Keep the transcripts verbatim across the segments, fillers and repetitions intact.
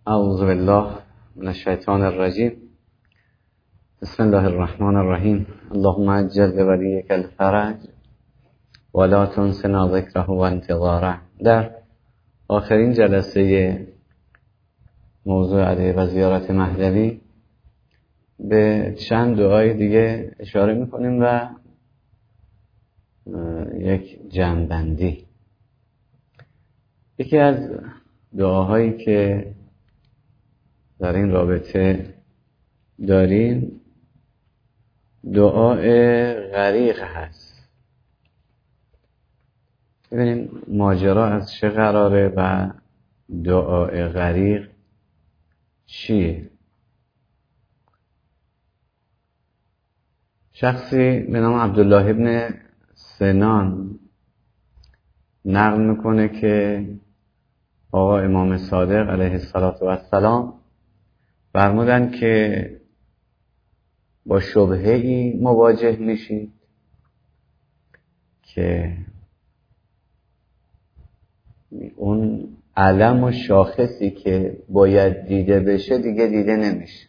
اعوذ بالله من الشیطان الرجیم. بسم الله الرحمن الرحیم. اللهم عجل بولیک الفرج ولا تنسنا ذکره و انتظاره. در آخرین جلسه موضوع علی و زیارت مهدوی به چند دعای دیگه اشاره میکنیم و یک جمع‌بندی. یکی از دعاهایی که در این رابطه داریم دعای غریق هست. ببینیم ماجرا از چه قراره و دعای غریق چیه. شخصی به نام عبدالله ابن سنان نقل میکنه که آقا امام صادق علیه السلام فرمودن که با شبهه‌ای مواجه میشید که اون علم و شاخصی که باید دیده بشه دیگه دیده نمیشه.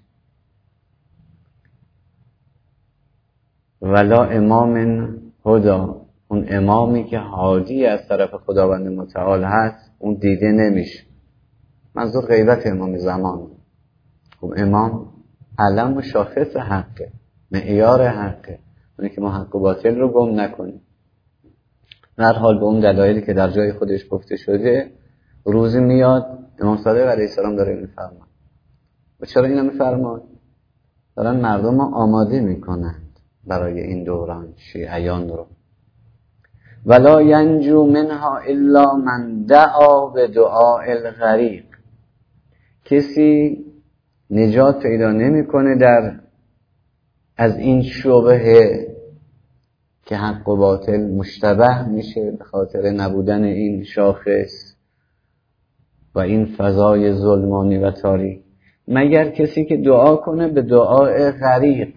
ولا امام هدا، اون امامی که هادی از طرف خداوند متعال هست اون دیده نمیشه. منظور غیبت امام زمان. خب امام علم و شاخص حقه، معیار حقه، اونی که ما حق و باطل رو گم نکنیم. در حال به اون دلایلی که در جای خودش گفته شده روزی میاد امام صادق علیه السلام داره میفرماد. و چرا اینو میفرماد؟ دارن مردم رو آماده میکنند برای این دوران شیعیان رو. ولا ینجو منها الا من دعا به دعاء الغریق. کسی نجات پیدا نمیکنه در از این شبهه که حق و باطل مشتبه میشه به خاطر نبودن این شاخص و این فضای ظلمانی و تاریک، مگر کسی که دعا کنه به دعای غریق،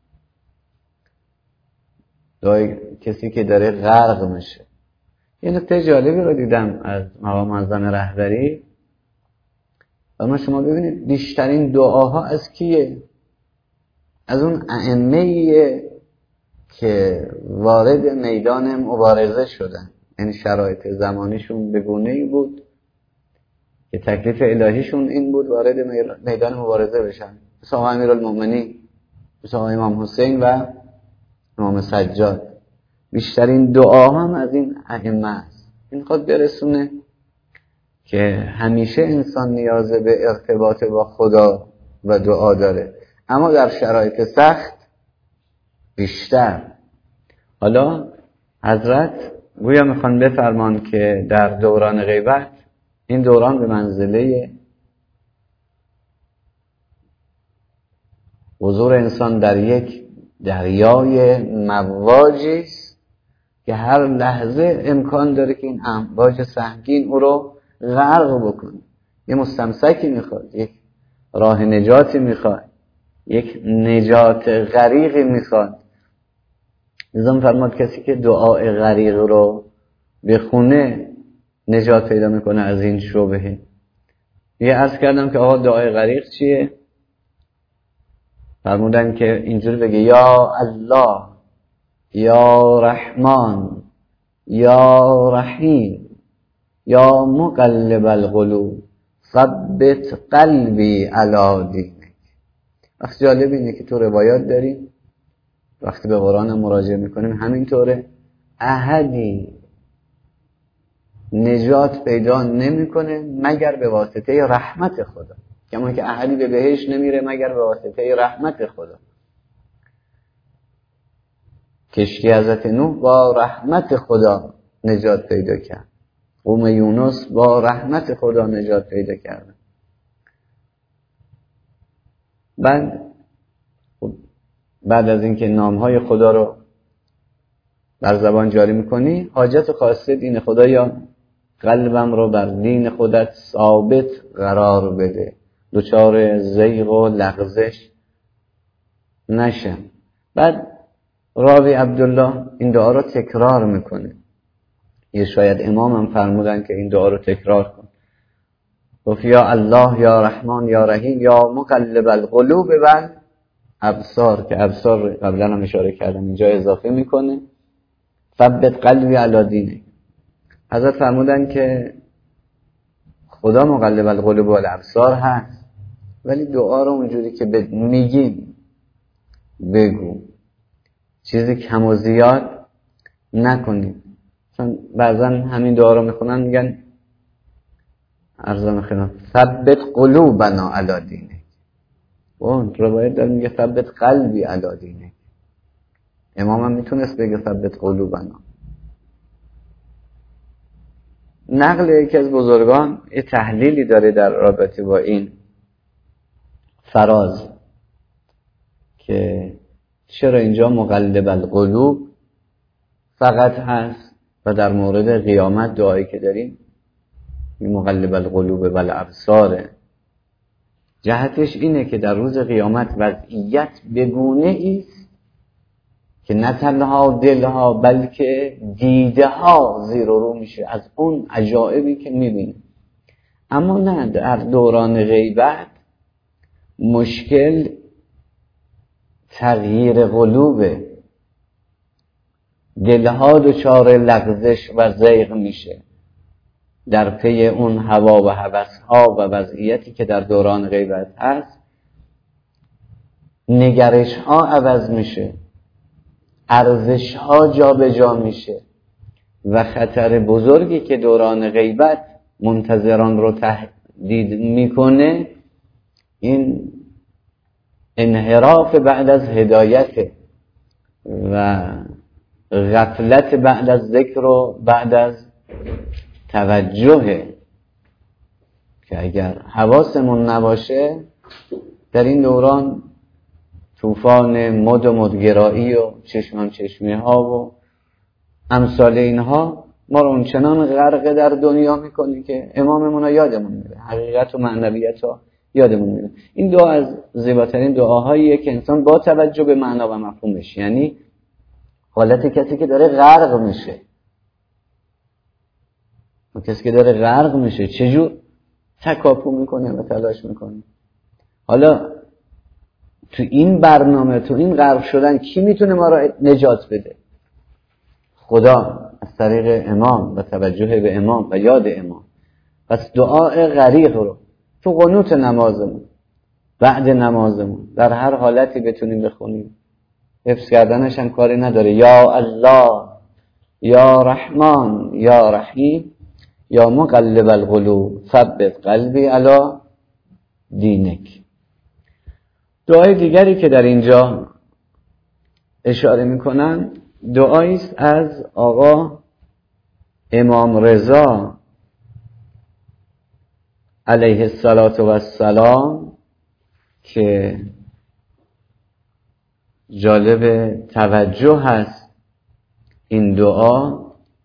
دعای کسی که داره غرق میشه. یه نکته جالبی رو دیدم از مقام معظم رهبری. اما شما ببینید بیشترین دعاها از کیه؟ از اون ائمه‌ایه که وارد میدان مبارزه شدن. یعنی شرایط زمانیشون به گونه‌ای بود که تکلیف الهیشون این بود وارد میدان مبارزه بشن. مثل آقا امیرالمؤمنین، مثل آقا امام حسین و امام سجاد. بیشترین دعا هم از این ائمه است. این خود برسونه که همیشه انسان نیاز به ارتباط با خدا و دعا داره، اما در شرایط سخت بیشتر. حالا حضرت گویا میخوان بفرمان که در دوران غیبت، این دوران به منزله حضور انسان در یک دریای مواجی است که هر لحظه امکان داره که این امواج سهمگین او رو غرق بکنه. یه مستمسکی میخواد، یک راه نجاتی میخواد، یک نجات غریقی میخواد. نظام فرماد کسی که دعای غریق رو بخونه نجات پیدا میکنه از این شبهه. یه عرض کردم که آقا دعای غریق چیه؟ فرمودن که اینجوری بگه یا الله، یا رحمان، یا رحیم، یا مقلب القلوب ثبت قلبی علی دینک. وقت جالب اینه که تو روایات داریم وقتی به قرآن مراجعه میکنیم همینطوره. احدی نجات پیدا نمیکنه مگر به واسطه رحمت خدا. کما که احدی به بهشت نمیره مگر به واسطه رحمت خدا. کشتی حضرت نوح با رحمت خدا نجات پیدا کرد. قوم یونس با رحمت خدا نجات پیدا کرد. بعد بعد از اینکه نامهای خدا رو بر زبان جاری میکنی، حاجت و خواسته دین خدا، یا قلبم رو بر دین خودت ثابت قرار بده، دچار زیغ و لغزش نشم. بعد راوی عبدالله این دعا رو تکرار میکنه. یه شاید امام هم فرمودن که این دعا رو تکرار کن. گفت یا الله یا رحمان یا رحیم یا مقلب القلوب و ابصار، که ابصار قبلا هم اشاره کردم اینجا اضافه میکنه ثبت قلبی علی دینک. حضرت فرمودن که خدا مقلب القلوب و الابصار هست، ولی دعا رو اونجوری که میگیم بگو، چیزی کم و زیاد نکنید. چون بعضا همین دعا رو میخونن میگن ارزم خدمت ثبت قلوبنا علی دینک، اون روایت داره میگه ثبت قلبی علی دینک. امام هم میتونست بگه ثبت قلوبنا. نقل یکی از بزرگان یه تحلیلی داره در رابطه با این فراز که چرا اینجا مقلب القلوب فقط هست و در مورد قیامت دعایی که داریم مقلب القلوب و الابصار. جهتش اینه که در روز قیامت وضعیت بگونه ایست که نه تنها دلها بلکه دیده ها زیر و رو میشه از اون عجایبی که میبینیم. اما نه، در دوران غیبت مشکل تغییر قلوبه، دلها دچار لغزش و زیغ میشه در پی اون هوا و هوس‌ها و وضعیتی که در دوران غیبت هست. نگرش‌ها عوض میشه، ارزش‌ها جا به جا میشه و خطر بزرگی که دوران غیبت منتظران رو تهدید میکنه این انحراف بعد از هدایت و غفلت بعد از ذکر و بعد از توجه، که اگر حواسمون نباشه در این دوران طوفان مد و مدگرایی و چشمم چشمی ها و امثال اینها ما رو اونچنان غرق در دنیا میکنه که اماممون ها یادمون میره، حقیقت و معنویت ها یادمون میره. این دعا از زیباترین دعاهاییه که انسان با توجه به معنا و مفهومش، یعنی حالت کسی که داره غرق میشه، و کسی که داره غرق میشه چجور تکاپو میکنه و تلاش میکنه. حالا تو این برنامه، تو این غرق شدن کی میتونه ما را نجات بده؟ خدا از طریق امام و توجه به امام و یاد امام. پس دعای غریق رو تو قنوت نمازمون، بعد نمازمون، در هر حالتی بتونیم بخونیم. حفظ کردنش هم کاری نداره. یا الله یا رحمان یا رحیم یا مقلب القلوب ثبت قلبی علی دینک. دعای دیگری که در اینجا اشاره میکنن دعایی است از آقا امام رضا علیه السلام که جالب توجه هست این دعا.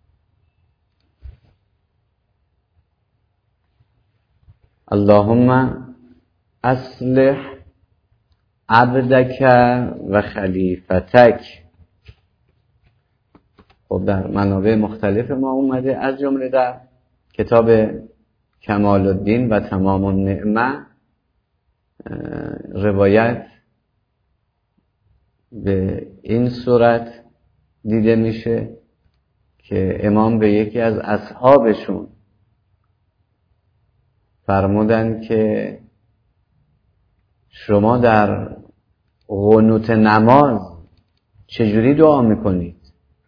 اللهم اصلح عبدک و خلیفتک. خب در منابع مختلف ما اومده، از جمله در کتاب کمال الدین و تمام النعمه روایت به این صورت دیده میشه که امام به یکی از اصحابشون فرمودن که شما در قنوت نماز چجوری دعا میکنید؟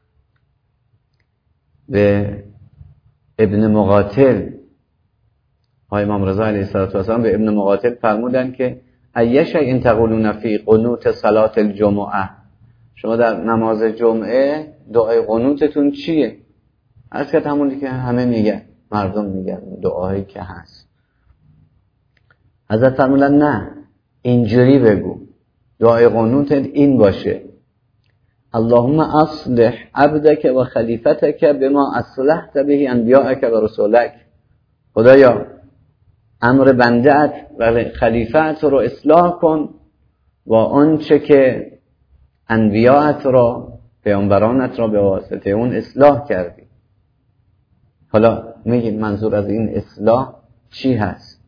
به ابن مقاتل، های امام رضا علیه السلام به ابن مقاتل فرمودن که ایش این تقولون فی قنوت صلات الجمعه، شما در نماز جمعه دعای قنوتتون چیه؟ از که همونی که همه میگن، مردم میگن دعایی که هست. حضرت فرمودن نه، اینجوری بگو، دعای قنوتت این باشه: اللهم اصلح عبدک و خلیفتک بما اصلحت به انبیاءک و رسولک. خدایا امر بنده‌ات و خلیفت رو اصلاح کن با آنچه که انبیاءت را، پیامبرانت را به واسطه اون اصلاح کردی. حالا میگید منظور از این اصلاح چی هست؟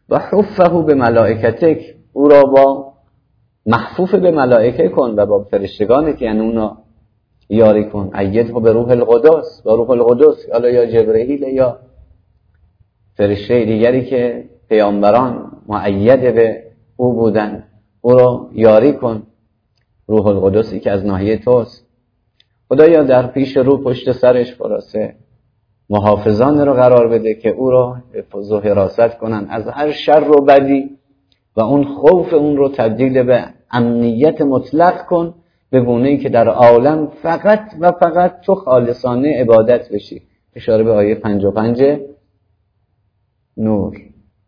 و حفه به ملائکتک، او را با محفوف به ملائکه کن و با فرشتگانت، یعنی اونا یاری کن. ایده به روح القدس، با روح القدس، حالا یا جبرئیل یا فرشته دیگری که پیامبران مؤید به او بودن، او را یاری کن. روح القدسی که از ناحیه توست. خدایا در پیش رو پشت سرش خلاصه محافظان رو قرار بده که او را حفظ و حراست کنن از هر شر و بدی و اون خوف اون رو تبدیل به امنیت مطلق کن، به گونه‌ای که در عالم فقط و فقط تو خالصانه عبادت بشی. اشاره به آیه پنجاه و پنج نور.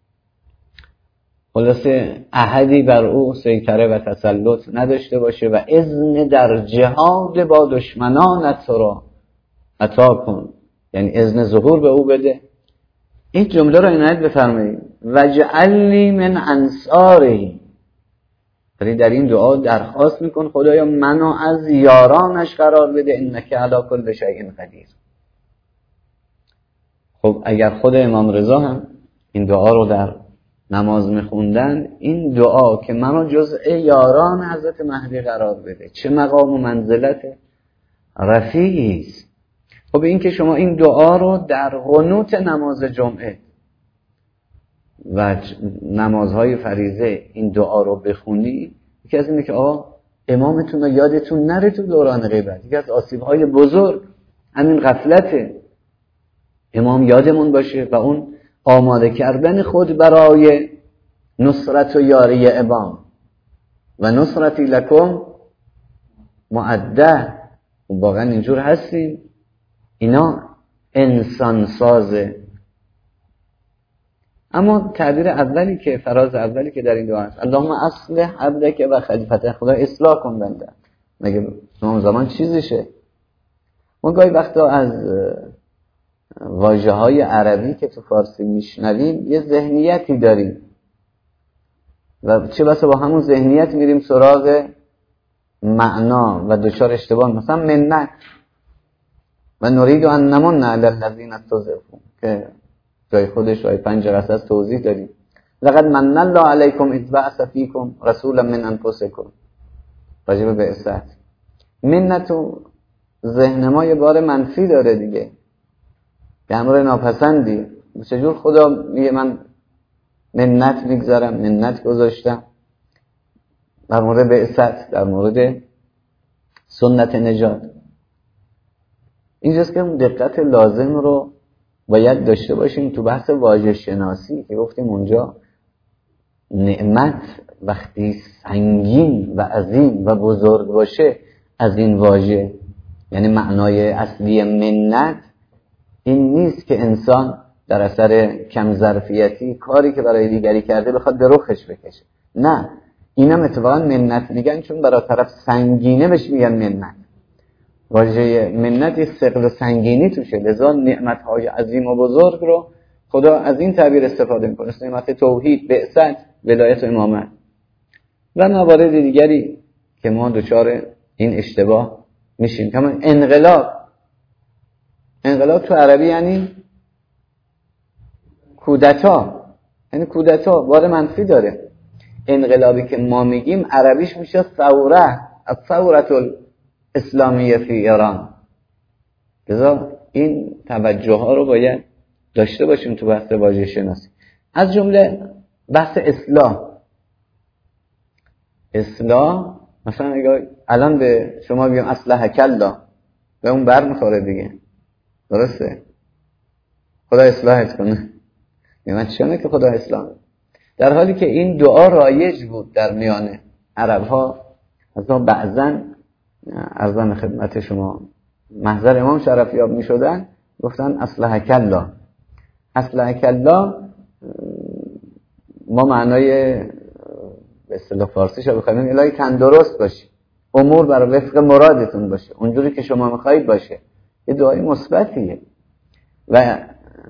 خلاصه احدی بر او سیطره و تسلط نداشته باشه و اذن در جهاد با دشمنانت را عطا کن، یعنی اذن ظهور به او بده. این جمله را عنایت بفرمایید. وجعلنی من انصاره، ولی در این دعا درخواست میکن خدایا منو از یارانش قرار بده، انک علی کل شیء قدیر. خب اگر خود امام رضا هم این دعا رو در نماز میخوندن، این دعا که منو جزء یاران حضرت مهدی قرار بده، چه مقام و منزلت رفیعی است. خب این که شما این دعا رو در قنوت نماز جمعه و نمازهای فریضه این دعا رو بخونی، یکی از اینه که آقا امامتون رو یادتون نره تو دوران غیبت. یکی از آسیب‌های بزرگ همین غفلته. امام یادمون باشه و اون آماده کردن خود برای نصرت و یاری امام و نصرتی لکم معده. واقعا اینجور هستیم. اینا انسان سازه. اما تعبیر اولی که فراز اولی که در این دعا هست، اللهم اصلح عبدک و خلیفتک، خدا اصلاح کن بنده. مگه تمام زمان چیزشه؟ ما گاهی وقتا از واژه‌های عربی که تو فارسی میشنویم یه ذهنیتی داریم و چه بسا با همون ذهنیت میریم سراغ معنا و دچار اشتباه. مثلا منت و نرید ان نمن علی الذین استضعفوا که جای خودش رای پنج قصص توضیح داریم. لقد من الله علیکم اذ بعث فیکم رسولا من انفسکم. راجب بعثت منت و ذهن ما یه بار منفی داره دیگه، به امر ناپسندی. چجور خدا میگه من منت میگذارم، منت گذاشتم در مورد بعثت، در مورد سنت نجات. اینجاست که دقت لازم رو باید داشته باشیم تو بحث واژه شناسی که گفتیم اونجا نعمت وقتی سنگین و عظیم و بزرگ باشه از این واژه، یعنی معنای اصلی منت این نیست که انسان در اثر کم ظرفیتی کاری که برای دیگری کرده بخواد به رخش بکشه. نه، اینم اتفاقا منت میگن چون برای طرف سنگینه بهش میگن منت. واژه منت ثقل سنگینی توشه، لذا نعمت‌های عظیم و بزرگ رو خدا از این تعبیر استفاده میکنه. نعمت توحید، بعثت، ولایت و امامت و موارد دیگری که ما دچار این اشتباه میشیم. کما انقلاب. انقلاب تو عربی یعنی کودتا، یعنی کودتا بار منفی داره. انقلابی که ما میگیم عربیش میشه ثوره، الثوره الاسلامیه فی ایران. لذا این توجه ها رو باید داشته باشیم تو بحث واژه شناسی. از جمله بحث اصلاح. اصلاح مثلا اگه الان به شما بگم اصلحک الله، به اون بر میخوره دیگه، درسته؟ خدا اصلاحت کنه. من چونه که خدا اصلاح، در حالی که این دعا رایج بود در میان عرب ها. از ما بعضن عرضم خدمت شما محضر امام شرفیاب می شدن گفتن اصلحک الله. اصلحک الله ما معنای به اصطلاح فارسیش رو بخوایم الهی تندرست باشی، امور بر وفق مرادتون باشه، اونجوری که شما میخواید باشه. یه دعای مثبتیه. و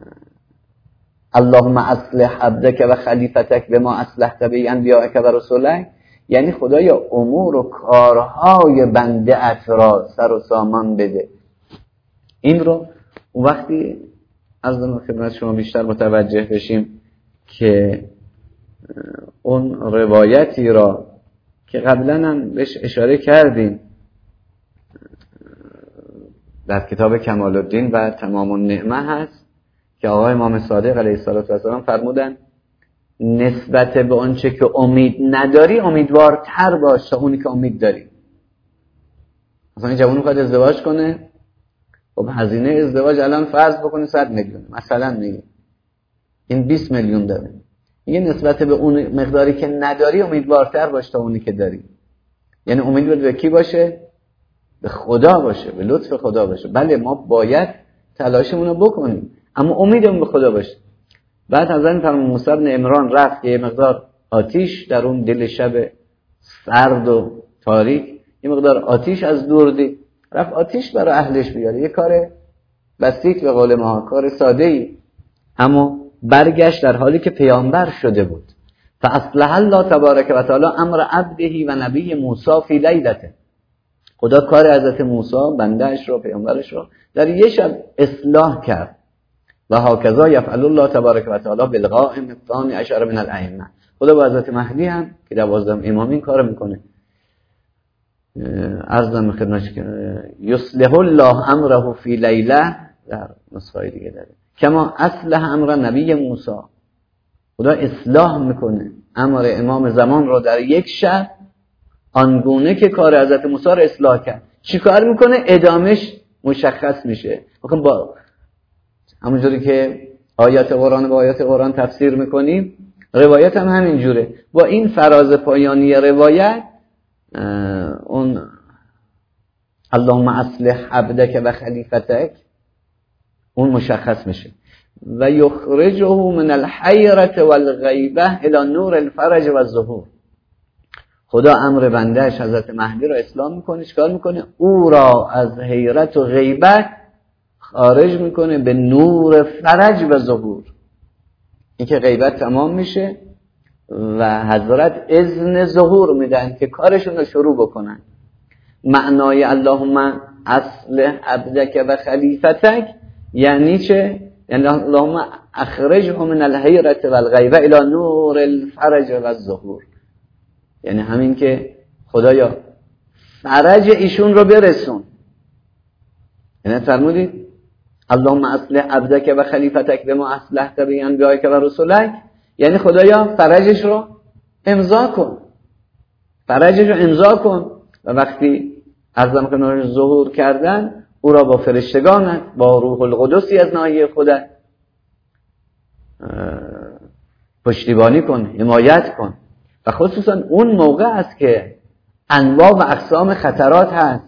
اللهم اصلح عبدک و خلیفتک بما اصلحت به انبیائک و رسولک، یعنی خدایا امور و کارهای بنده ات را سر و سامان بده. این رو وقتی از خدمت شما بیشتر متوجه بشیم که اون روایتی را که قبلا هم بهش اشاره کردیم در کتاب کمال الدین و تمام النعمه هست که آقای امام صادق علیه السلام فرمودن نسبت به آنچه که امید نداری امیدوارتر باش تا اونی که امید داری. مثلا این جوان میخواد ازدواج کنه، خب هزینه ازدواج الان فرض بکنه صد میلیون، مثلا میگه این بیست میلیون داره، میگه نسبت به اون مقداری که نداری امیدوارتر باش تا اونی که داری. یعنی امید به کی باشه؟ به خدا باشه، به لطف خدا باشه. بله ما باید تلاشمون رو بکنیم اما امیدمون به خدا باشه. بعد حضرت فرمان موسی بن عمران رفت که یه مقدار آتیش در اون دل شب سرد و تاریک، یه مقدار آتیش از دور دید، رفت آتیش برای اهلش بیاره. یه کار بسیط به قول ما، کار ساده‌ای، اما برگشت در حالی که پیامبر شده بود. فاصلح الله تبارک و تعالی امر عبده و نبی موسی فی لیلته. خدا کار حضرت موسی بندهش رو، پیامبرش رو در یه شب اصلاح کرد. و هکذا یفعل الله تبارک و تعالی بالقائم الثانی عشر من الائمه. خدا با حضرت مهدی هم که دوازدهم امام این کارو میکنه. عرض دارم خدمتش که یصلح الله امره فی لیله، در نسخه دیگه داره کما اصلح امر نبی موسی. خدا اصلاح میکنه امر امام زمان رو در یک شب آنگونه که کار حضرت موسی رو اصلاح کرد. چی کار میکنه؟ ادامش مشخص میشه. بخون با همونجوری که آیات قرآن با آیات قرآن تفسیر میکنیم، روایت هم همین جوره. با این فراز پایانی روایت اون اللهم اصلح عبدک و خلیفتک اون مشخص میشه. و یخرجه من الحیرة والغیبة الى نور الفرج و الظهور. خدا امر بندهش حضرت مهدی را اصلاح میکنه. چیکار میکنه؟ او را از حیرت و غیبت خارج میکنه به نور فرج و ظهور. این که غیبت تمام میشه و حضرت اذن ظهور میدن که کارشون رو شروع بکنن. معنای اللهم اصلح عبدک و خلیفتک یعنی چه؟ یعنی اللهم اخرجه من الحیرة والغیبة الى نور الفرج و الظهور. یعنی همین که خدایا فرج ایشون رو برسون. یعنی فرمودید اللهم اصلح عبدک و خلیفتک بما اصلحت به انبیائک و رسولک، یعنی خدایا فرجش رو امضا کن، فرجش رو امضا کن. و وقتی عظم کنارش ظهور کردن، او را با فرشتگانت، با روح القدسی از ناحیه خودت پشتیبانی کن، حمایت کن. و خصوصا اون موقع است که انواع و اقسام خطرات هست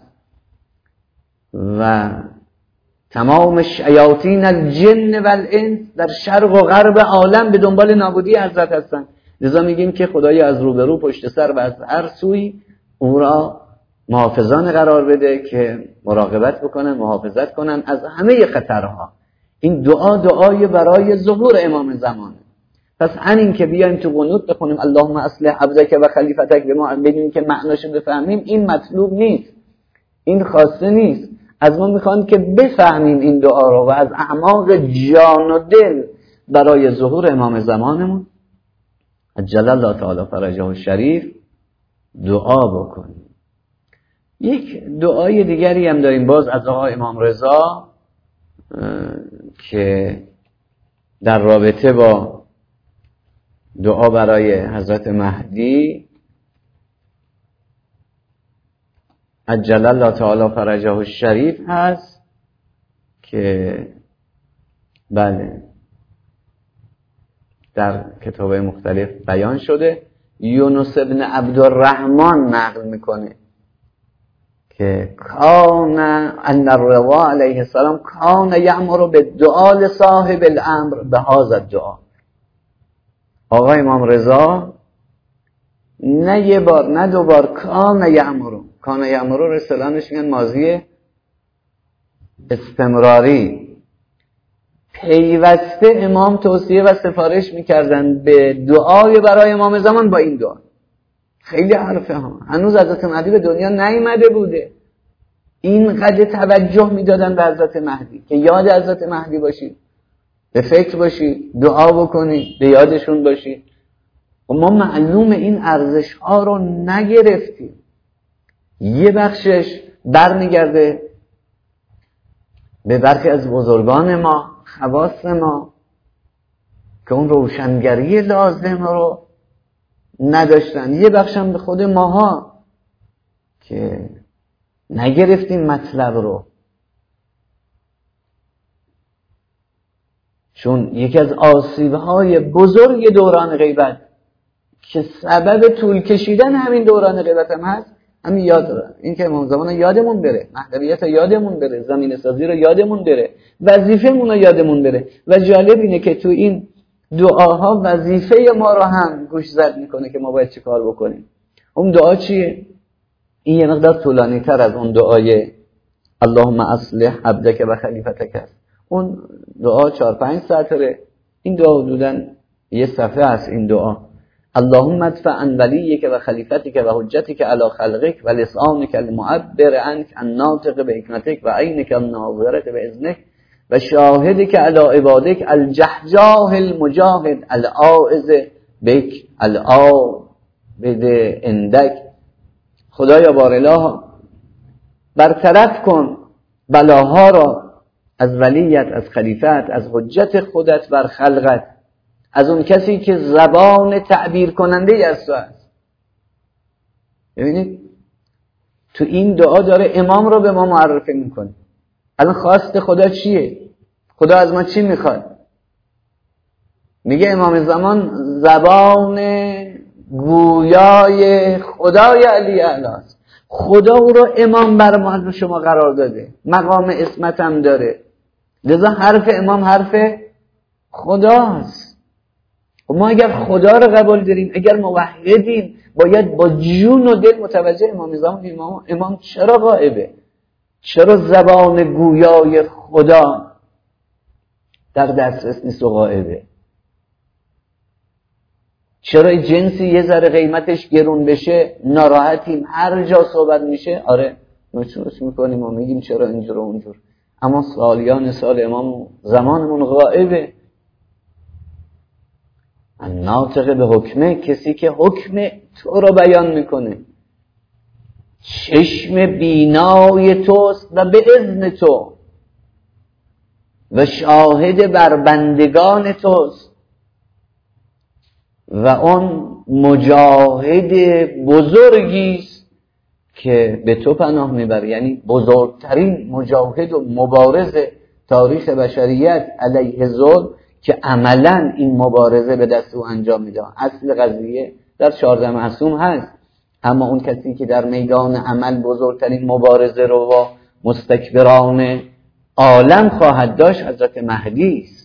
و تمام شیاطین الجن و الانس در شرق و غرب عالم به دنبال نابودی حضرت هستند. لذا میگیم که خدایا از روبرو، پشت سر و از هر سوی او را محافظان قرار بده که مراقبت بکنن، محافظت کنن از همه خطرها. این دعا دعای برای ظهور امام زمان. پس همین که بیایم تو قنوت بخونیم اللهم اصلح عبدک و خلیفتک به ما، بدونیم که معناشو بفهمیم، این مطلوب نیست، این خواسته نیست. از ما میخوان که بفهمیم این دعا رو و از اعماق جان و دل برای ظهور امام زمانمون عجل الله تعالی فرجه الشریف دعا بکنیم. یک دعای دیگری هم داریم باز از آقای امام رضا که در رابطه با دعا برای حضرت مهدی عجل الله تعالی فرجه الشریف هست که بله در کتاب مختلف بیان شده. یونس ابن عبدالرحمن نقل میکنه که کان ان الرضا علیه السلام کان یأمر بالدعاء لصاحب الامر بهذا الدعاء. آقای امام رضا نه یه بار نه دو بار کان یأمر، کان یأمر رو اصطلاحش میگن ماضی استمراری، پیوسته امام توصیه و سفارش میکردن به دعای برای امام زمان با این دعا. خیلی حرفه ها، هنوز حضرت مهدی به دنیا نیامده بوده، اینقدر توجه میدادن به حضرت مهدی که یاد حضرت مهدی باشید، به فکر باشید، دعا بکنید، به یادشون باشید. و ما معلوم این ارزش ها رو نگرفتیم. یه بخشش برمیگرده به برخی از بزرگان ما، خواص ما، که اون روشنگری لازم رو نداشتن. یه بخشم به خود ماها که نگرفتیم مطلب رو. چون یکی از آسیب‌های بزرگ دوران غیبت که سبب طول کشیدن همین دوران غیبت هم هست، همین یاد این که امام زمان یادمون بره، مهدویت یادمون بره، زمین سازی رو یادمون بره، وظیفه‌مون رو یادمون بره. و جالب اینه که تو این دعاها وظیفه ما رو هم گوش زد میکنه که ما باید چی کار بکنیم. اون دعا چیه؟ این یه مقدار طولانی تر از اون دعای اللهم اصلح عبدک و خلیفتک است. اون دعا چهار پنج سطره. این دعا حدوداً یه صفحه است. این دعا اللهم ادفع عن ولیک و خلیفتک و حجتک علی خلقک و لسانک المعبر عنک الناطق بحکمتک و عینک الناظرة باذنک و شاهدک علی عبادک الجهجاه المجاهد العائذ بک العابد عندک. خدایا بارالله برطرف کن بلاها را از ولیت، از خلیفت، از حجت خودت بر خلقت، از اون کسی که زبان تعبیر کننده از تو است. ببینید تو این دعا داره امام رو به ما معرفی میکنه. الان خواست خدا چیه؟ خدا از ما چی میخواد؟ میگه امام زمان زبان گویای خدای علی اعلی است. خدا او رو امام بر ما شما قرار داده، مقام اسمت هم داره، لذا حرف امام حرف خداست. و ما اگر خدا رو قبول داریم، اگر موحدیم، باید با جون و دل متوجه امام زمان امام, امام چرا غائبه، چرا زبان گویای خدا در دسترس نیست و غائبه، چرا جنسی یه ذره قیمتش گرون بشه ناراحتیم، هر جا صحبت میشه آره نوچوش میکنیم و میگیم چرا اینجور و اونجور، اما سالیان سال امام زمانمون غائبه. الناطق به حکمه، کسی که حکم تو رو بیان میکنه، چشم بینای توست و به اذن تو و شاهد بر بندگان توست و اون مجاهد بزرگیست که به تو پناه میبره، یعنی بزرگترین مجاهد و مبارز تاریخ بشریت علیه ظلم که عملا این مبارزه به دست او انجام میده. اصل قضیه در چهارده معصوم هست، اما اون کسی که در میدان عمل بزرگترین مبارزه رو با مستکبران عالم خواهد داشت حضرت مهدی است.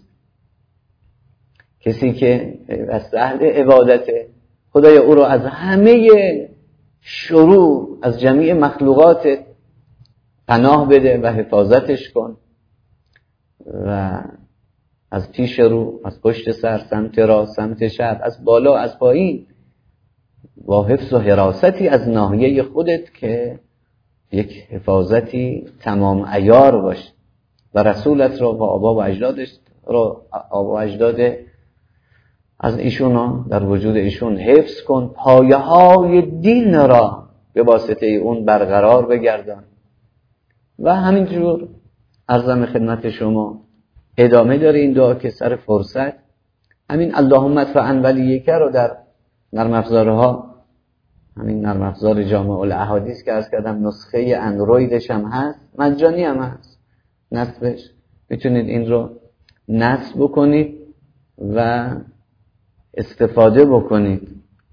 کسی که از اهل عبادت خدای او رو از همه شرور از جمیع مخلوقات پناه بده و حفاظتش کن و از پیش رو، از پشت سر، سمت راست، سمت چپ، از بالا، از پایین، با حفظ و حراستی از ناحیه خودت که یک حفاظتی تمام عیار باشه و رسولت رو و آبا و اجدادش رو آبا و اجداد از ایشون در وجود ایشون حفظ کن، پایه های دین را به واسطه اون برقرار بگردان. و همینجور عرضم خدمت شما ادامه داره این دعا که سر فرصت همین اللهم ادفع عن ولیک رو در نرم افزارها، همین نرم افزار جامع الاحادیث که عرض کردم نسخه اندرویدش هم هست، مجانی هم هست، نصبش میتونید این رو نصب بکنید و استفاده بکنید.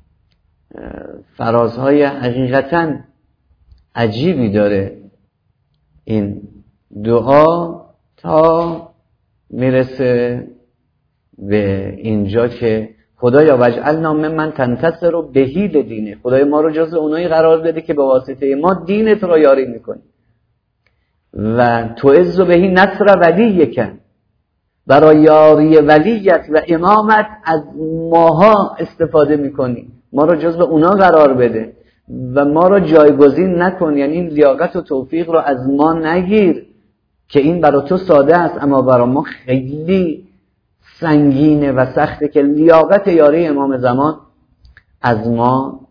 فرازهای حقیقتا عجیبی داره این دعا تا میرسه به اینجا که خدایا وجعلنا ممن تنتصر بهی لدینه، خدای ما رو جزو اونایی قرار بده که به واسطه ما دینت رو یاری میکنی و تعز بهی نصر ولیک، برای یاری ولیت و امامت از ماها استفاده میکنی، ما رو جزو اونا قرار بده و ما رو جایگزین نکن، یعنی این لیاقت و توفیق رو از ما نگیر که این برای تو ساده است اما برای ما خیلی سنگینه و سخته که لیاقت یاری امام زمان از ما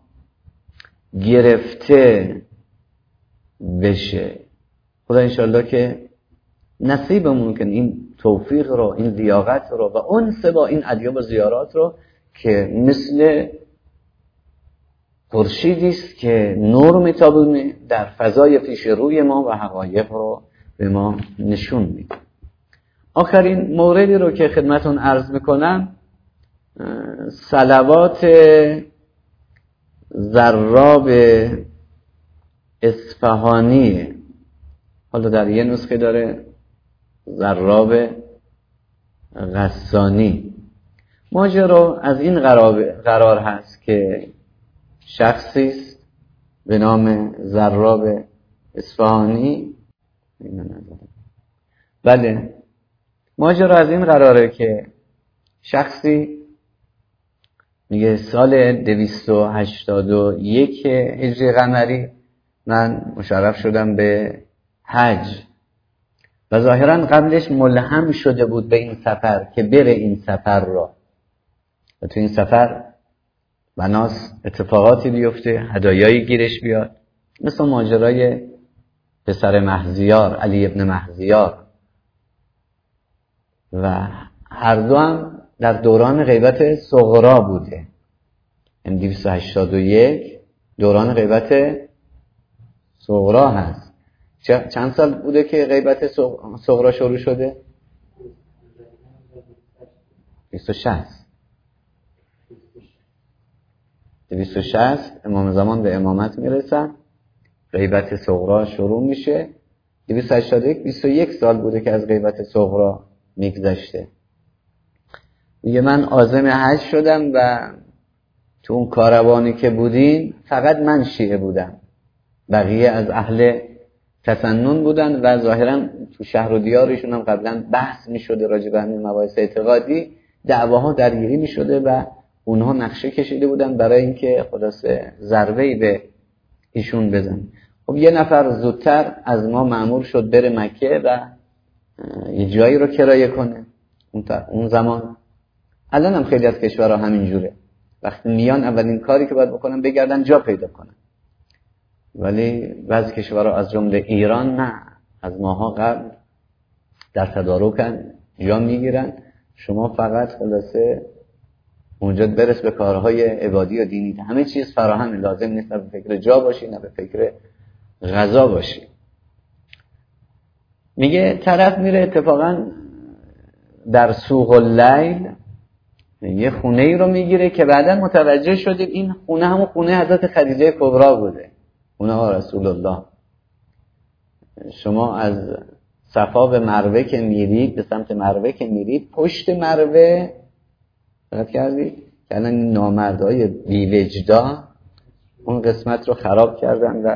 گرفته بشه. خدا انشالله که نصیبمون کنه این توفیق رو، این لیاقت رو و انس با این ادیاب و زیارات رو که مثل خورشیدی است که نور میتابونه در فضای پیش روی ما و حقایق رو به ما نشون میده. آخرین موردی رو که خدمتون عرض میکنم صلوات ضراب اصفهانی. حالا در یه نسخه داره ضراب غسانی. ماجرا از این قرار هست که شخصی است به نام ضراب اصفهانی. بله، ماجرا از این قراره که شخصی میگه سال دویست و هشتاد و یک هجری قمری من مشرف شدم به حج و ظاهرا قبلش ملهم شده بود به این سفر که بره این سفر را و تو این سفر بناس اتفاقاتی بیفته، هدایایی گیرش بیاد، مثل ماجرای پسر مهزیار، علی ابن مهزیار، و هر دو هم در دوران غیبت صغرا بوده. این دویست و هشتاد و یک دوران غیبت صغرا هست. چند سال بوده که غیبت صغرا شروع شده؟ بیست و شصت. دویست و شصت امام زمان به امامت میرسن، غیبت صغرا شروع میشه. دویست و هشتاد و یک بیست و یک سال بوده که از غیبت صغرا میگذشته. میگه من عازم حج شدم و تو اون کاروانی که بودیم فقط من شیعه بودم، بقیه از اهل تسنن بودن و ظاهرا تو شهر و دیارشون هم قبلا بحث میشده راجع به همین مباحث اعتقادی، دعواها درگیری میشده و اونها نقشه کشیده بودن برای اینکه خلاصه ضربه‌ای به ایشون بزن. خب یه نفر زودتر از ما مأمور شد بره مکه و یه جایی رو کرایه کنه. اون زمان الان هم خیلی از کشورها همین جوره، وقتی میان اولین کاری که باید بکنن بگردن جا پیدا کنن. ولی بعضی کشورها از جمله ایران نه، از ماها قبل در تدارکن، جا میگیرن. شما فقط خلاصه اونجا برس به کارهای عبادی و دینی، همه چیز فراهم، لازم نیست نه به فکر جا باشی نه به فکر غذا باشی. میگه طرف میره اتفاقا در سوق اللیل یه خونه ای رو میگیره که بعدا متوجه شدیم این خونه همون خونه حضرت خدیجه کبرا بوده، خونه ها رسول الله. شما از صفا به مروه که میرید، به سمت مروه که میرید، پشت مروه دقت کردید که الان نامردهای بی‌وجدان اون قسمت رو خراب کردن و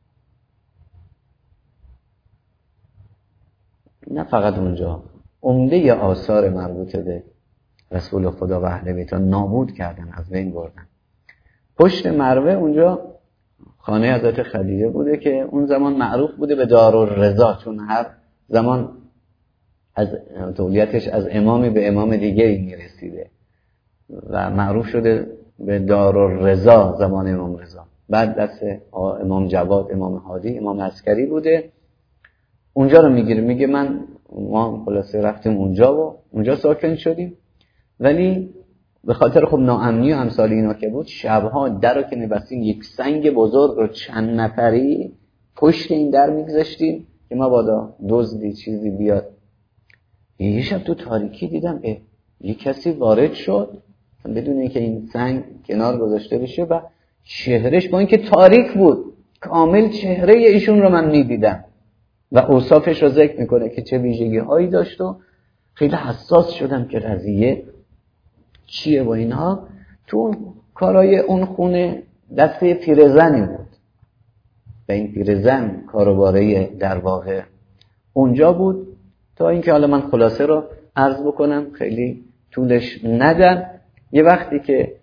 نه فقط اونجا، عمده آثار مربوط به رسول خدا و اهل بیت نابود کردن، از بین بردن. پشت مروه اونجا خانه حضرت خدیجه بوده که اون زمان معروف بوده به دارالرضا، چون هر زمان از تولیتش از امامی به امام دیگری میرسیده و معروف شده به دارالرضا زمان امام رضا. بعد دست امام جواد، امام هادی، امام عسکری بوده. اونجا رو میگیره، میگه من ما خلاصه رفتیم اونجا و اونجا ساکن شدیم، ولی به خاطر خب ناامنی و امثال اینا که بود، شبها در رو که میبستیم یک سنگ بزرگ رو چند نفری پشت این در میگذاشتیم که ما بادا دزدی چیزی بیاد. یه شب تو تاریکی دیدم اه یه کسی وارد شد بدون اینکه این سنگ کنار گذاشته بشه و چهرهش با اینکه تاریک بود کامل چهره ایشون رو من میدیدم و اوصافش رو ذکر میکنه که چه ویژگی هایی داشت و خیلی حساس شدم که قضیه چیه با اینها. تو کارای اون خونه دسته پیرزنی بود و این پیرزن کاروباره در واقع اونجا بود. تا اینکه حالا من خلاصه رو عرض بکنم، خیلی طولش ندم. یه وقتی که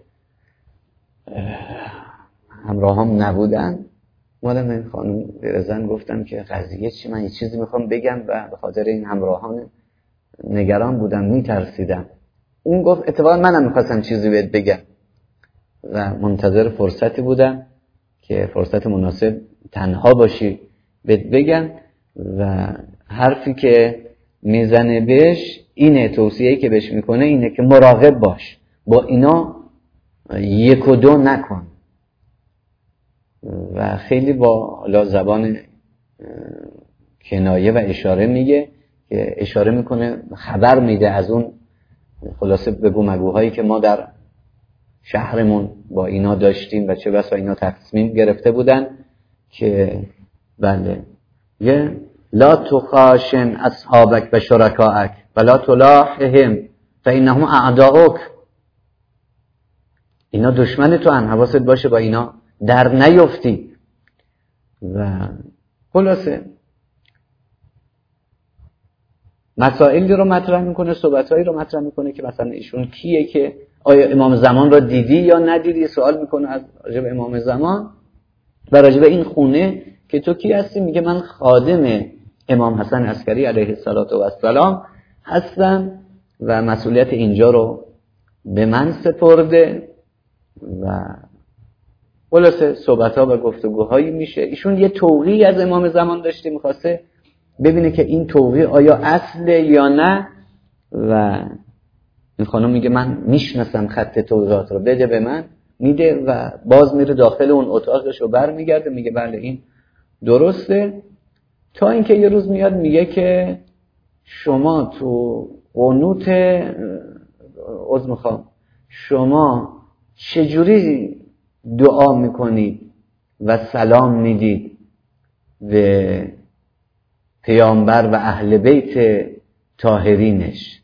همراهام نبودن مادم این خانم پیرزن گفتم که قضیه چی، من یه چیزی میخوام بگم و به خاطر این همراهان نگران بودم، میترسیدم. اون گفت اتفاقا منم میخواستم چیزی بهت بگم. و منتظر فرصتی بودم که فرصت مناسب تنها باشی بهت بگم و حرفی که میزنه بهش اینه، توصیه‌ای که بهش میکنه اینه که مراقب باش، با اینا یک و دو نکن. و خیلی با حالا زبان کنایه و اشاره میگه که اشاره میکنه، خبر میده از اون خلاصه بگو مگوهایی که ما در شهرمون با اینا داشتیم و چه بسا اینا تصمیم گرفته بودن که بله یه لا تخاشن اصحابک و شرکائک ولا تلاحهم فانهم اعداؤک. اینا دشمن تو هن، حواست باشه با اینا در نیفتی. و خلاصه مسائلی رو مطرح میکنه، صحبتایی رو مطرح میکنه که مثلا ایشون کیه، که آیا امام زمان رو دیدی یا ندیدی، سوال میکنه از راجب امام زمان و راجب این خونه که تو کی هستی. میگه من خادم امام حسن عسکری علیه السلام هستم و مسئولیت اینجا رو به من سپرده. و خلاصه صحبت‌ها و گفتگوهایی میشه. ایشون یه توقیعی از امام زمان داشته، میخواسته ببینه که این توقیع آیا اصله یا نه. و این خانم میگه من میشناسم خط توقیعات رو، بده به من. میده و باز میره داخل اون اتاقش رو بر میگرده، میگه بله این درسته. تا اینکه یه روز میاد میگه که شما تو قنوت عذر میخوام شما چجوری دعا میکنید و سلام میدید به پیامبر و اهل بیت طاهرینش؟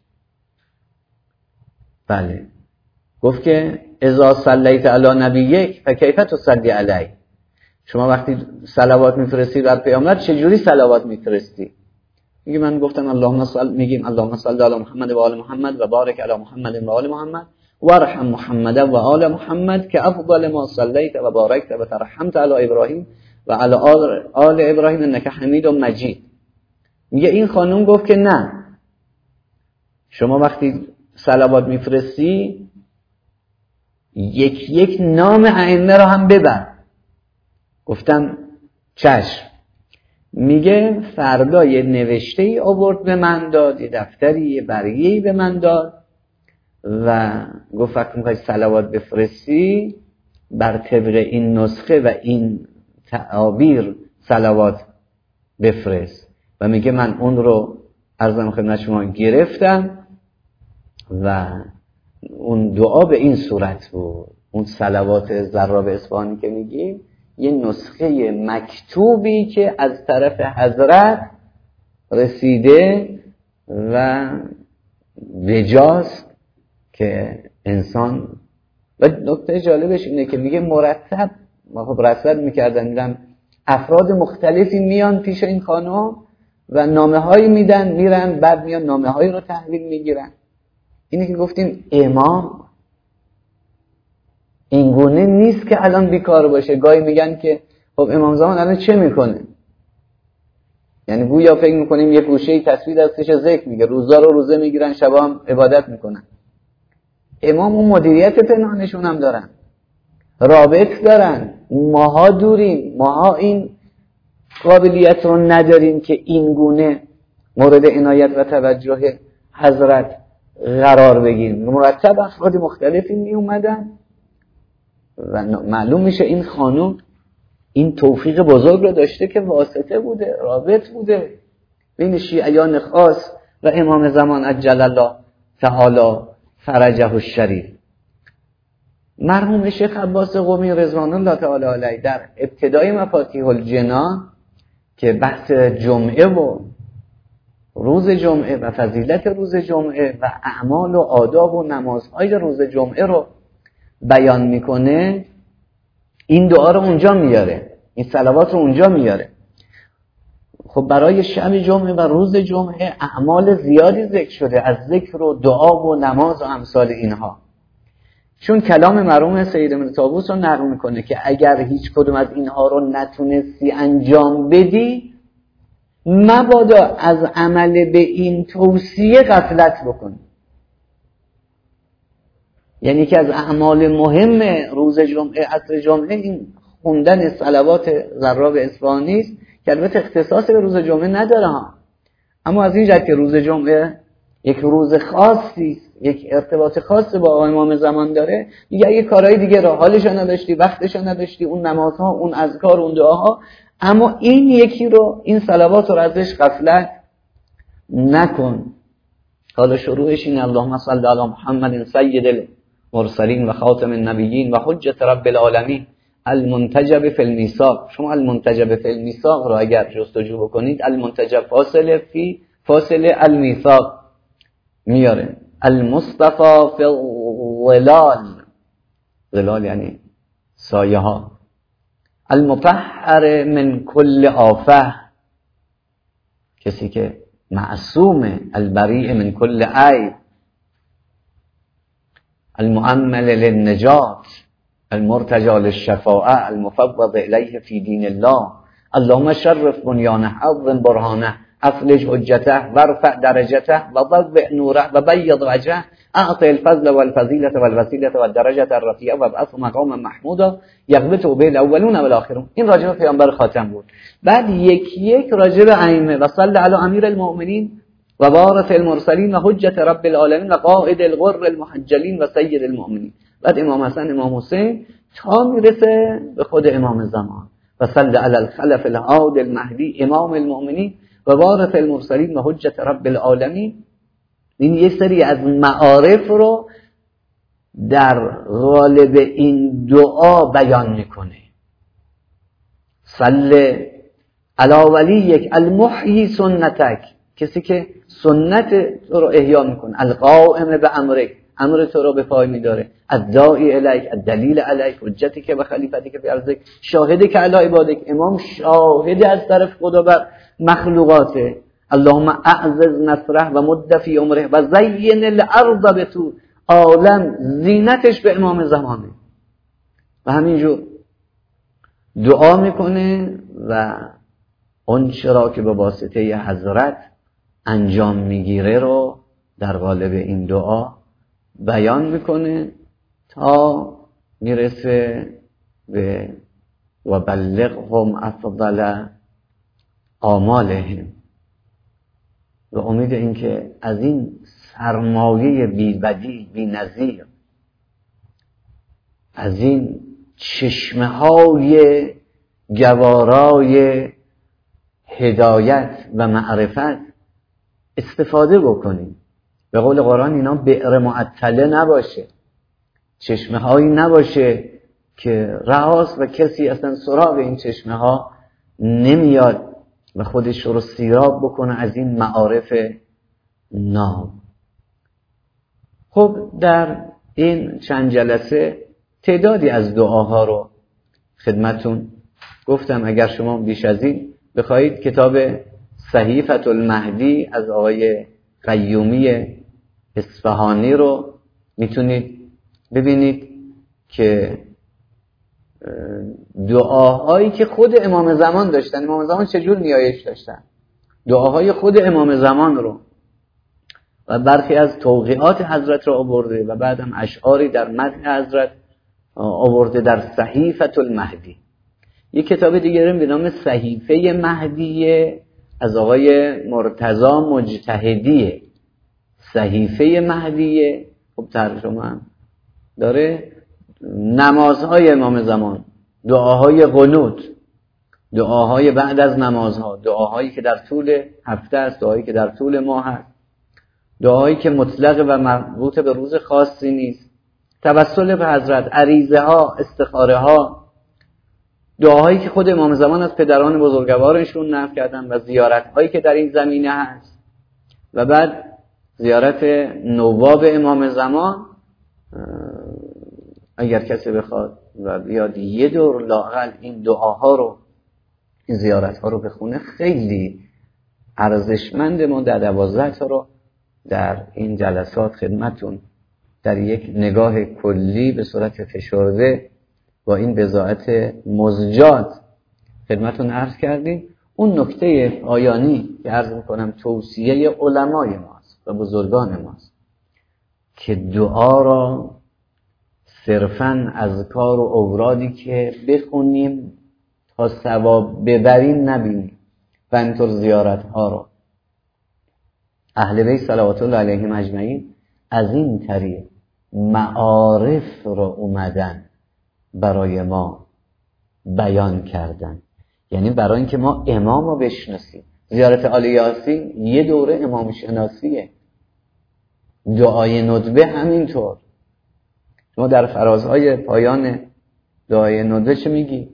بله گفت که اذا صلیت علی نبیک فکیف تصلی علیه. شما وقتی صلوات میفرستی بر پیامبر چجوری صلوات میفرستی؟ میگه من گفتم اللهم صل میگیم اللهم صل علی محمد و آل محمد و بارک علی محمد و آل محمد و ارحم محمد و آل محمد که افضل ما صلیت و بارکت و ترحمت علی ابراهیم و علی آل, آل ابراهیم انک حمید و مجید. میگه این خانم گفت که نه، شما وقتی صلوات میفرستی یک یک نام ائمه رو هم ببر. گفتم چشم. میگه فردا یه نوشته ای آورد به من داد، یه دفتری، یه برگه‌ای به من داد و گفت وقتی میخوای صلوات بفرستی بر طبق این نسخه و این تعابیر صلوات بفرست. و میگه من اون رو عرضم خدمت شما گرفتم و اون دعا به این صورت بود. اون صلوات زراب اصفهانی که میگیم یه نسخه مکتوبی که از طرف حضرت رسیده و بجاست که انسان. و نکته جالبش اینه که میگه مرتب ما خب رصد میکردن، میدن افراد مختلفی میان پیش این خانم و نامه هایی میدن میرن، بعد میان نامه هایی رو تحویل میگیرن. اینه که گفتیم امام اینگونه نیست که الان بیکار باشه. گاهی میگن که خب امام زمان الان چه میکنه؟ یعنی گویا فکر میکنیم یه گوشه‌ای تصویر دستش ذکر میگه، روزا رو روزه میگیرن، شبا هم عبادت میکنن. امام اون مدیریت پنهانشون هم دارن، رابط دارن. ماها دوریم، ماها این قابلیت رو نداریم که این گونه مورد عنایت و توجه حضرت قرار بگیریم. مرتب افراد مختلفی می اومدن و معلوم میشه این خانم این توفیق بزرگ رو داشته که واسطه بوده، رابط بوده بین شیعیان خاص و امام زمان عجل الله تعالی فرجه الشریف. مرحوم شیخ عباس قمی رضوان الله تعالی علیه در ابتدای مفاتیح الجنان که بحث جمعه و روز جمعه و فضیلت روز جمعه و اعمال و آداب و نمازهای روز جمعه رو بیان میکنه، این دعا رو اونجا میاره، این صلوات رو اونجا میاره. خب برای شب جمعه و روز جمعه اعمال زیادی ذکر شده، از ذکر و دعا و نماز و امثال اینها. چون کلام مرحوم سید ابن طاووس رو نقل میکنه که اگر هیچ کدوم از اینها رو نتونستی انجام بدی مبادا از عمل به این توصیه غفلت بکنی. یعنی که از اعمال مهم روز جمعه عصر جمعه این خوندن صلوات ضراب اصفهانی است که البته اختصاص به روز جمعه نداره ها، اما از این جهت که روز جمعه یک روز خاصی است، یک ارتباط خاص با امام زمان داره، دیگه اگه کارهای دیگه را حالش نداشتی، وقتش نداشتی، اون نمازها، اون اذکار، اون دعاها، اما این یکی رو، این صلوات رو ازش غفلت نکن. حالا شروعش این اللهم صل علی محمد سید المرسلین و خاتم النبیین و حجت رب العالمین المنتجب فی المیثاق. شما المنتجب فی المیثاق رو اگر جستجو بکنید، المنتجب فاصله فی فاصله المیثاق میاره. المصطفى فی الظلال، ظلال یعنی سایه ها. المطهر من کل آفه، کسی که معصوم، البریء من کل عیب. المؤمل للنجات، المرتجى للشفاعة، المفوض الیه فی دین الله. اللهم شرف بنیانه، عظم برهانه، افلج حجته، وارفع درجته، وضوع نوره، وبيض وجهه، اعطي الفضل والفضيلة والوسيلة والدرجة الرفيعة وابعثه مقاما محمودا يغبطه به الاولون والآخرون. این راجع به پیامبر خاتم بود. بعد یک یک راجع به ائمه و صلی علی امیر المؤمنین و وارث المرسلین و حجت رب العالمین و قائد الغر المحجلین و سید المؤمنین. بعد امام حسن، امام حسین، تا میرسه به خود امام زمان و صلی علی الخلف الهادی المهدی امام المؤمنین و وارث المرسلین و حجت رب العالمین. این یک سری از معارف رو در قالب این دعا بیان میکنه. صلی علی ولیک المحیی سنتک، کسی که سنت تو رو احیا میکنه، القائم به امرک، امر تو رو به پای میداره، الداعی الیک، الدلیل علیک، حجتی که به خلیفتی که به ارزک، شاهدی که علی عبادک، امام شاهد از طرف خدا بر مخلوقاته. اللهم اعزز نصره و مد فی عمره و زین الارض بتو، عالم زینتش به امام زمانه. و همینجور دعا میکنه و اون چرا که به واسطه حضرت انجام میگیره رو در قالب این دعا بیان میکنه تا میرسه به و بلغهم افضل آمالهم، و امید این که از این سرمایه بی بدیل، بی نظیر، از این چشمه های گوارای هدایت و معرفت استفاده بکنیم. به قول قرآن اینا بئر معطله نباشه، چشمه هایی نباشه که رهاست و کسی اصلا سراغ این چشمه ها نمیاد و خودش رو سیراب بکنه از این معارف ناب. خب در این چند جلسه تعدادی از دعاها رو خدمتون گفتم. اگر شما بیش از این بخواهید کتاب صحیفة المهدی از آقای قیومی اصفهانی رو میتونید ببینید که دعاهایی که خود امام زمان داشتن، امام زمان چجور نیایش داشتن، دعاهای خود امام زمان رو و برخی از توقیعات حضرت رو آورده و بعدم اشعاری در مدح حضرت آورده در صحیفة المهدی. یک کتاب دیگه به نام صحیفه مهدیه از آقای مرتضی مجتهدیه. صحیفه مهدیه خب ترجمه هم داره، نمازهای امام زمان، دعاهای قنوت، دعاهای بعد از نمازها، دعاهایی که در طول هفته است، دعاهایی که در طول ماه است، دعاهایی که مطلق و مربوط به روز خاصی نیست، توسل به حضرت، عریضه ها، استخاره ها، دعاهایی که خود امام زمان از پدران بزرگوارشون نقل کردن و زیارت هایی که در این زمینه هست و بعد زیارت نواب امام زمان. اگر کسی بخواد و بیاد یه دور لااقل این دعاها رو، این زیارت ها رو بخونه، خیلی ارزشمند. ما در دوازده تا رو در این جلسات خدمتون در یک نگاه کلی به صورت فشرده با این بضاعت مزجات خدمتون عرض کردیم. اون نکته پایانی که عرض میکنم توصیه علمای ماست و بزرگان ماست که دعا را صرفاً اذکار و اورادی که بخونیم تا ثواب ببریم نبینیم و اینطور زیارت ها رو. اهل بیت صلوات الله علیهم اجمعین از این طریق معارف رو اومدن برای ما بیان کردن، یعنی برای اینکه ما امام رو بشناسیم. زیارت آل یاسین یه دوره امام شناسیه، دعای ندبه همینطور. شما در فرازهای پایان دعای ندبه چه میگی؟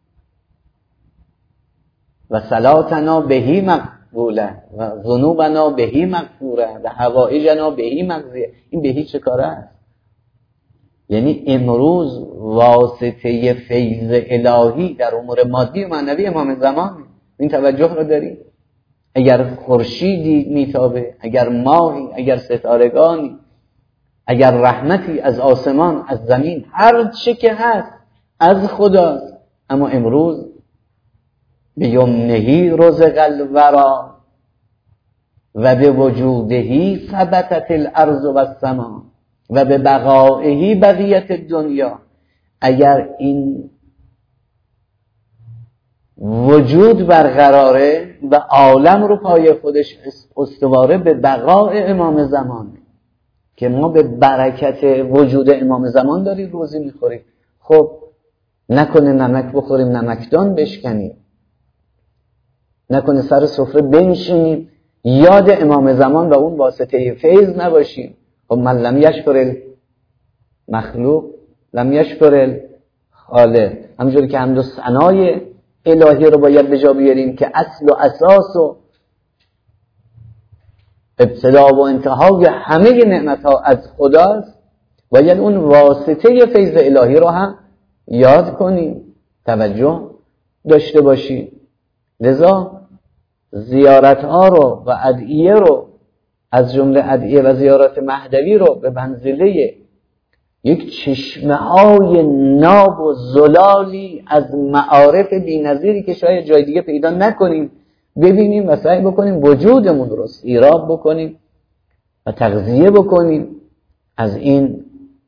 و صلاتنا بهی مقبوله و ذنوبنا بهی مغفوره و حوائجنا بهی مقضیه. این بهی چه کاره است؟ یعنی امروز واسطه فیض الهی در امور مادی و معنوی امام زمان. این توجه رو داریم. اگر خورشیدی میتابه، اگر ماهی، اگر ستارگانی، اگر رحمتی از آسمان، از زمین، هر چه که هست از خداست، اما امروز به یمنهی رزق الورا و به وجودهی ثبتت الارض و السما و به بقائهی بقیت الدنیا. اگر این وجود برقراره و عالم رو پای خودش استواره، به بقای امام زمان، که ما به برکت وجود امام زمان داریم روزی میخوریم. خب نکنه نمک بخوریم نمکدان بشکنیم، نکنه سر سفره بنشینیم یاد امام زمان و اون واسطه فیض نباشیم. خب من لم یشکر المخلوق لم یشکر الخالق. همونجوری که حمد و ثنای الهی رو باید به جا بیاریم که اصل و اساس و ابتدا و انتهای همه نعمت ها از خداست، باید اون واسطه فیض الهی رو هم یاد کنیم، توجه داشته باشیم. لذا زیارت ها رو و ادعیه رو، از جمله ادعیه و زیارت مهدوی رو، به منزله یک چشمه های ناب و زلالی از معارف بی‌نظیری که شاید جای دیگه پیدا نکنیم ببینیم و سعی بکنیم وجودمون رو سیراب بکنیم و تغذیه بکنیم. از این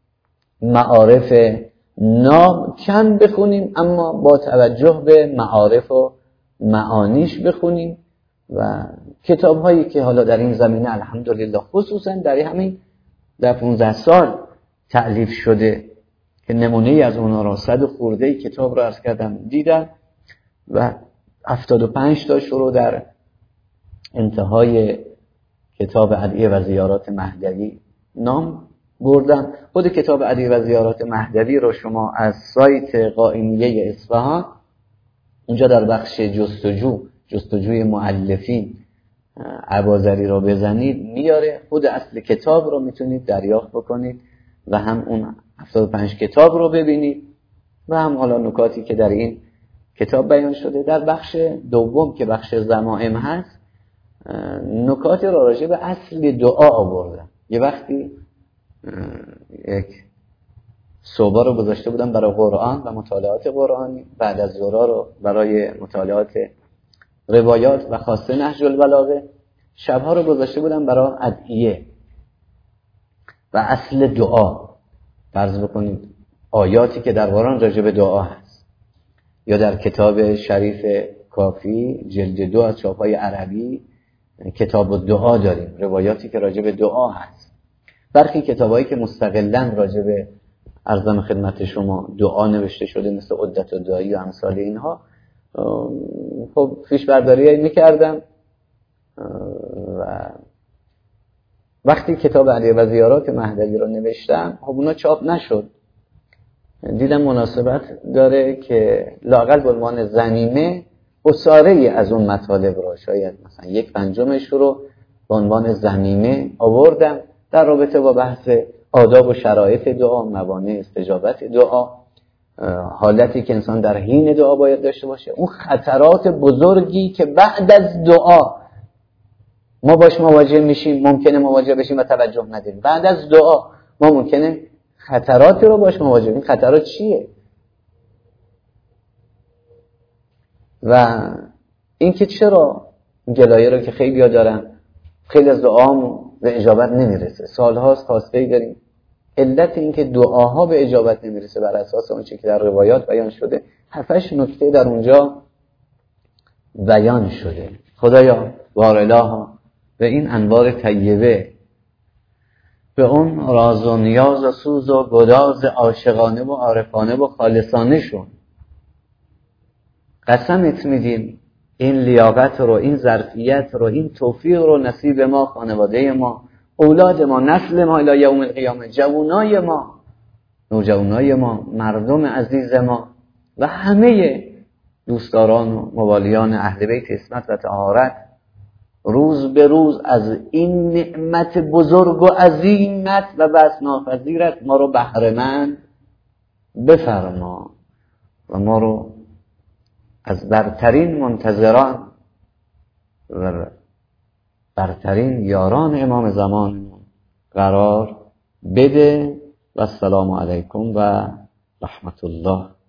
معارف ناب کم بخونیم، اما با توجه به معارف و معانیش بخونیم. و کتاب هایی که حالا در این زمینه الحمدلله خصوصا در همین در پانزده سال تألیف شده که نمونه ای از اونها را صد خورده ای کتاب را عرض کردم دیدم و هفتاد و پنج تا شروع در انتهای کتاب ادعیه و زیارات مهدوی نام بردم. خود کتاب ادعیه و زیارات مهدوی رو شما از سایت قائمیه اصفهان، اونجا در بخش جستجو جستجوی مؤلفین اباذری رو بزنید میاره، خود اصل کتاب رو میتونید دریافت بکنید و هم اون هفتاد و پنج کتاب رو ببینید و هم حالا نکاتی که در این کتاب بیان شده. در بخش دوم که بخش ضمائم هست، نکاتی رو راجع به اصل دعا آوردم. یه وقتی یک صحبه رو گذاشته بودم برای قرآن و مطالعات قرآنی، بعد از ظهر رو برای مطالعات روایات و خاصه نهج البلاغه، شبها رو گذاشته بودم برای ادعیه و اصل دعا. فرض بکنید آیاتی که در قرآن راجع به دعا هست، یا در کتاب شریف کافی جلد دو از چاپای عربی کتاب الدعا داریم، روایاتی که راجع به دعا هست. برخی کتابایی که مستقلاً راجع به عرضم خدمت شما دعا نوشته شده مثل عدت الدعایی و امثال اینها، خب پیش برداری میکردم و وقتی کتاب ادعیه و زیارات مهدوی رو نوشتم خب اونا چاپ نشد. دیدم مناسبت داره که لااقل به عنوان ضمیمه اساره‌ای از اون مطالب رو، شاید مثلا یک پنجمش رو به عنوان ضمیمه آوردم در رابطه با بحث آداب و شرایط دعا، موانع استجابت دعا، حالتی که انسان در حین دعا باید داشته باشه، اون خطرات بزرگی که بعد از دعا ما باش مواجه میشیم، ممکنه مواجه بشیم و توجه ندیم. بعد از دعا ما ممکنه خطراتی رو باش مواجه بشیم. خطرات چیه؟ و اینکه چرا گلایه رو که خیلی ها دارن، خیلی از دعامون به اجابت نمیرسه، سالهاست خواسته داریم علت این که دعاها به اجابت نمیرسه بر اساس اون چیزی که در روایات بیان شده، هفتش نکته در اونجا بیان شده. خدایا بارالها به این انوار طیبه، به اون راز و نیاز و سوز و گداز عاشقانه و عارفانه و خالصانه شون قسمت میدیم این لیاقت رو، این ظرفیت رو، این توفیق رو نصیب ما، خانواده ما، اولاد ما، نسل ما الی یوم القیامه، جوانای ما، نوجوانای ما، مردم عزیز ما و همه دوستداران و موالیان اهل بیت عصمت و طهارت روز به روز از این نعمت بزرگ و عظیمت و بس ناپذیرت ما رو بهره‌مند بفرما و ما رو از برترین منتظران و برترین یاران امام زمان قرار بده. و السلام علیکم و رحمت الله.